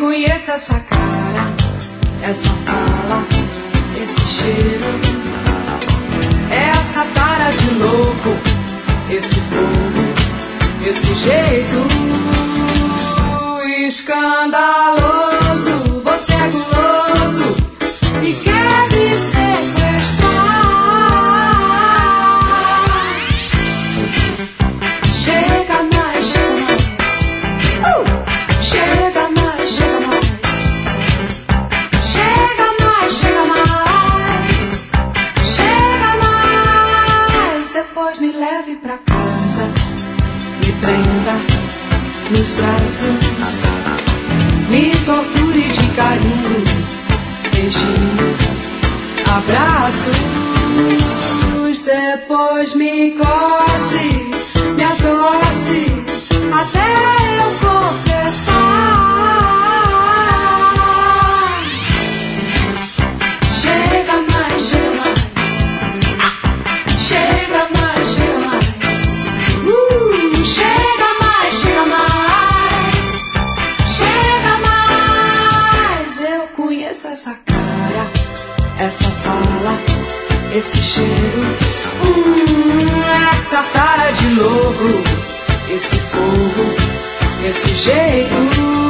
conheço essa cara, essa fala, esse cheiro, essa cara de louco, esse fogo, esse jeito escandaloso. Você é guloso e quer me sequestrar. Chega mais, chega mais. Chega mais, chega mais. Chega mais, chega mais. Chega mais. Depois me leve pra casa, me prenda nos braços, me torture de carinho, beijinhos, abraços. Depois me coce, me adoce, até eu confessar. Chega mais, chega mais. Chega mais, chega mais. Chega mais, chega mais. Chega mais. Eu conheço essa cara, essa fala, esse cheiro, essa cara de louco, esse fogo, esse jeito